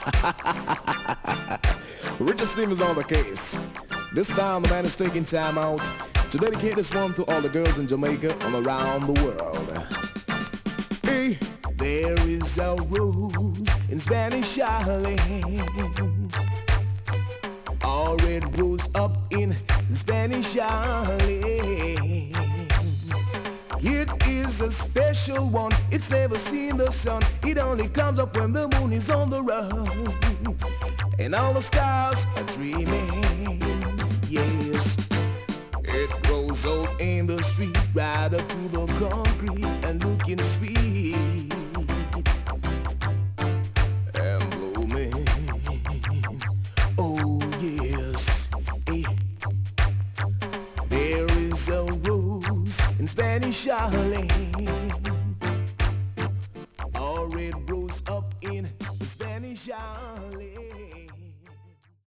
Richard Stevens on the case. This time the man is taking time out to dedicate this one to all the girls in Jamaica and around the world. Hey, there is a rose in Spanish Harlem. All red rose up in Spanish Harlem. It is a special one, it's never seen the sun. It only comes up when the moon is on the run, and all the stars are dreaming. Yes, it grows out in the street, right up to the concrete and looking sweet and blooming. Oh yes, hey. There is a rose in Spanish Harlem. All red rose up in Spanish Harlem.